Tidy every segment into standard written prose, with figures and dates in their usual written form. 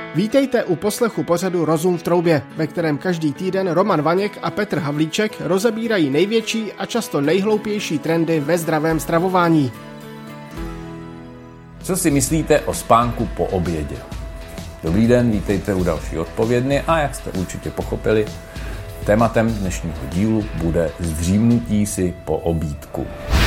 Vítejte u poslechu pořadu Rozum v troubě, ve kterém každý týden Roman Vaněk a Petr Havlíček rozebírají největší a často nejhloupější trendy ve zdravém stravování. Co si myslíte o spánku po obědě? Dobrý den, vítejte u další odpovědny a jak jste určitě pochopili, tématem dnešního dílu bude zdřímnutí si po obídku.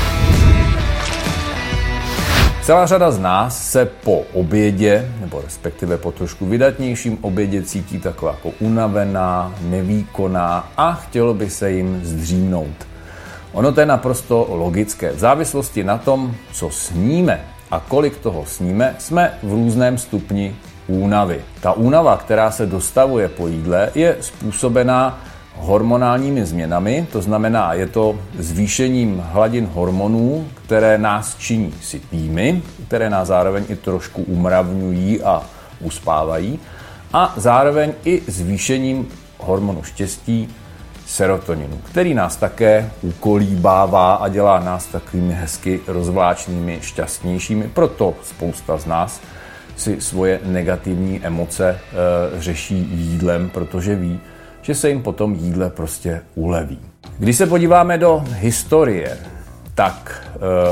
Celá řada z nás se po obědě, nebo respektive po trošku vydatnějším obědě cítí taková jako unavená, nevýkonná a chtělo by se jim zdřímnout. Ono to je naprosto logické. V závislosti na tom, co sníme a kolik toho sníme, jsme v různém stupni únavy. Ta únava, která se dostavuje po jídle, je způsobená hormonálními změnami, to znamená, je to zvýšením hladin hormonů, které nás činí sytými, které nás zároveň i trošku umravňují a uspávají, a zároveň i zvýšením hormonu štěstí serotoninu, který nás také ukolíbává a dělá nás takovými hezky rozvláčnými, šťastnějšími. Proto spousta z nás si svoje negativní emoce řeší jídlem, protože ví, že se jim potom jídle prostě uleví. Když se podíváme do historie, tak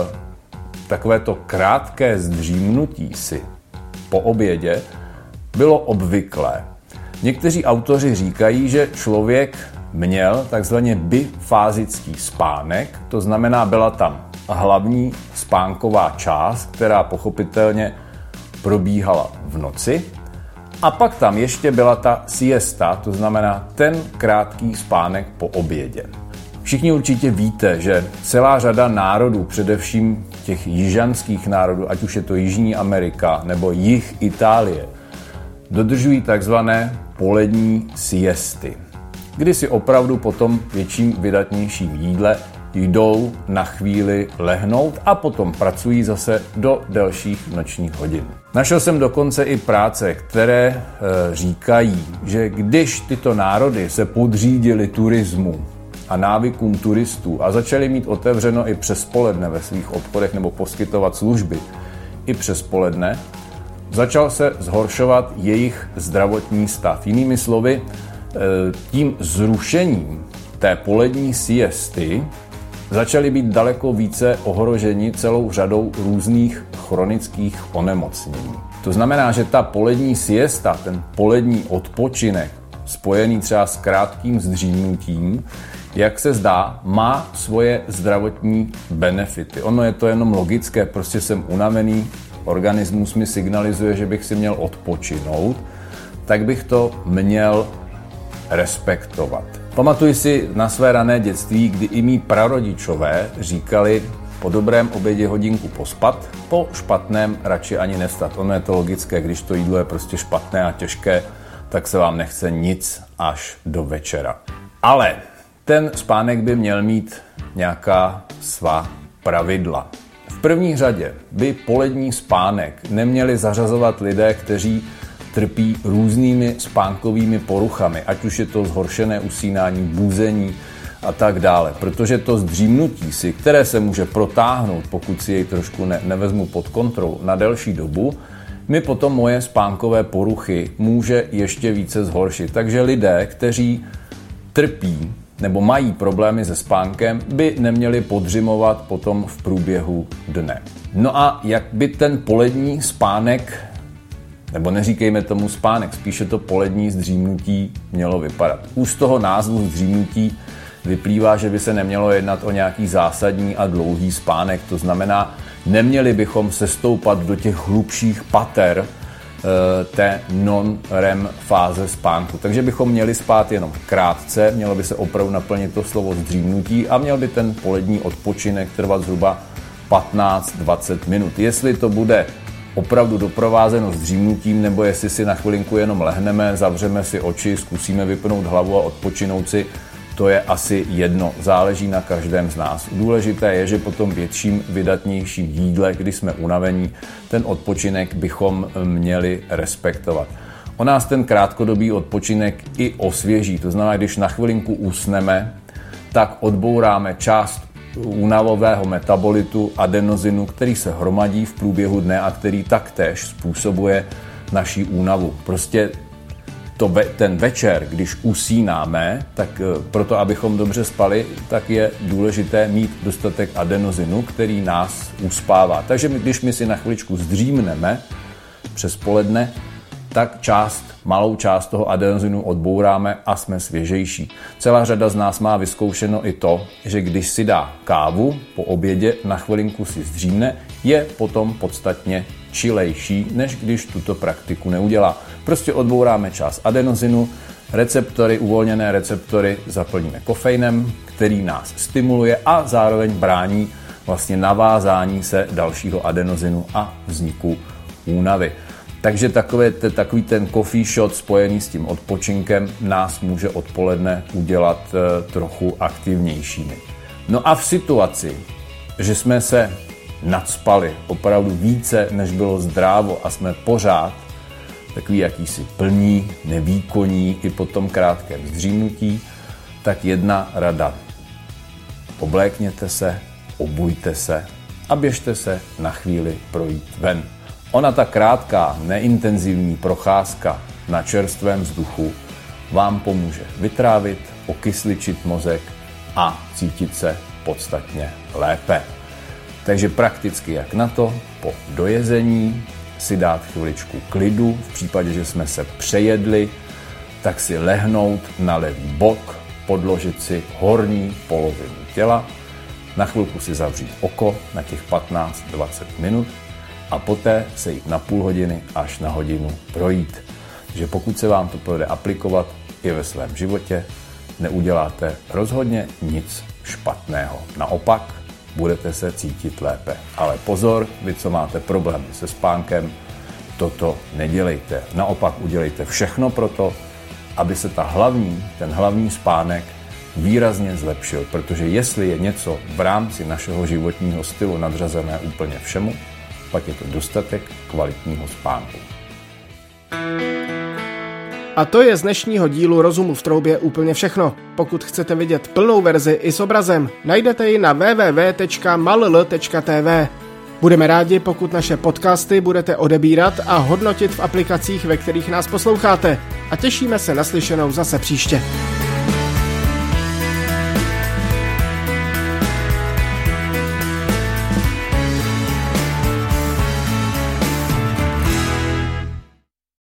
takovéto krátké zdřímnutí si po obědě bylo obvyklé. Někteří autoři říkají, že člověk měl takzvaně bifázický spánek, to znamená, byla tam hlavní spánková část, která pochopitelně probíhala v noci, a pak tam ještě byla ta siesta, to znamená ten krátký spánek po obědě. Všichni určitě víte, že celá řada národů, především těch jižanských národů, ať už je to Jižní Amerika nebo jih Itálie, dodržují takzvané polední siesty, kdy si opravdu po tom větším vydatnějším jídle jdou na chvíli lehnout a potom pracují zase do delších nočních hodin. Našel jsem dokonce i práce, které říkají, že když tyto národy se podřídily turismu a návykům turistů a začaly mít otevřeno i přes poledne ve svých obchodech nebo poskytovat služby i přes poledne, začal se zhoršovat jejich zdravotní stav. Jinými slovy, tím zrušením té polední siesty začaly být daleko více ohroženi celou řadou různých chronických onemocnění. To znamená, že ta polední siesta, ten polední odpočinek, spojený třeba s krátkým zdřímnutím, jak se zdá, má svoje zdravotní benefity. Ono je to jenom logické, prostě jsem unavený, organismus mi signalizuje, že bych si měl odpočinout, tak bych to měl respektovat. Pamatuji si na své rané dětství, kdy i mí prarodičové říkali po dobrém obědě hodinku pospat, po špatném radši ani nevstat. Ono je to logické, když to jídlo je prostě špatné a těžké, tak se vám nechce nic až do večera. Ale ten spánek by měl mít nějaká svá pravidla. V první řadě by polední spánek neměli zařazovat lidé, kteří trpí různými spánkovými poruchami, ať už je to zhoršené usínání, buzení a tak dále. Protože to zdřímnutí si, které se může protáhnout, pokud si jej trošku nevezmu pod kontrolu na delší dobu, mi potom moje spánkové poruchy může ještě více zhoršit. Takže lidé, kteří trpí nebo mají problémy se spánkem, by neměli podřimovat potom v průběhu dne. No a jak by ten polední spánek, nebo neříkejme tomu spánek, spíše to polední zdřímnutí mělo vypadat. Už z toho názvu zdřímnutí vyplývá, že by se nemělo jednat o nějaký zásadní a dlouhý spánek. To znamená, neměli bychom sestoupat do těch hlubších pater té non-REM fáze spánku. Takže bychom měli spát jenom krátce, mělo by se opravdu naplnit to slovo zdřímnutí a měl by ten polední odpočinek trvat zhruba 15-20 minut. Jestli to bude opravdu doprovázeno zdřímnutím, nebo jestli si na chvilinku jenom lehneme, zavřeme si oči, zkusíme vypnout hlavu a odpočinout si, to je asi jedno, záleží na každém z nás. Důležité je, že po tom větším, vydatnějším jídle, kdy jsme unavení, ten odpočinek bychom měli respektovat. O nás ten krátkodobý odpočinek i osvěží, to znamená, když na chvilinku usneme, tak odbouráme část únavového metabolitu adenozinu, který se hromadí v průběhu dne a který taktéž způsobuje naší únavu. Prostě ten večer, když usínáme, tak proto, abychom dobře spali, tak je důležité mít dostatek adenozinu, který nás uspává. Takže když my si na chviličku zdřímneme přes poledne, tak malou část toho adenozinu odbouráme a jsme svěžejší. Celá řada z nás má vyzkoušeno i to, že když si dá kávu po obědě, na chvilinku si zdřímne, je potom podstatně čilejší, než když tuto praktiku neudělá. Prostě odbouráme část adenozinu, uvolněné receptory zaplníme kofeinem, který nás stimuluje a zároveň brání vlastně navázání se dalšího adenozinu a vzniku únavy. Takže takový ten coffee shot spojený s tím odpočinkem nás může odpoledne udělat trochu aktivnějšími. No a v situaci, že jsme se nadspali opravdu více, než bylo zdrávo a jsme pořád takový jakýsi plní, nevýkonní i po tom krátkém zdřímnutí, tak jedna rada. Oblékněte se, obujte se a běžte se na chvíli projít ven. Ona ta krátká, neintenzivní procházka na čerstvém vzduchu vám pomůže vytrávit, okysličit mozek a cítit se podstatně lépe. Takže prakticky jak na to, po dojezení si dát chviličku klidu, v případě, že jsme se přejedli, tak si lehnout na levý bok, podložit si horní polovinu těla, na chvilku si zavřít oko na těch 15-20 minut a poté se jít na půl hodiny až na hodinu projít. Takže pokud se vám to povede aplikovat i ve svém životě, neuděláte rozhodně nic špatného. Naopak, budete se cítit lépe. Ale pozor, vy, co máte problémy se spánkem, toto nedělejte. Naopak udělejte všechno pro to, aby se ten hlavní spánek výrazně zlepšil. Protože jestli je něco v rámci našeho životního stylu nadřazené úplně všemu, pak je to dostatek kvalitního spánku. A to je z dnešního dílu Rozumu v troubě úplně všechno. Pokud chcete vidět plnou verzi i s obrazem, najdete ji na www.mall.tv. Budeme rádi, pokud naše podcasty budete odebírat a hodnotit v aplikacích, ve kterých nás posloucháte. A těšíme se na slyšenou zase příště.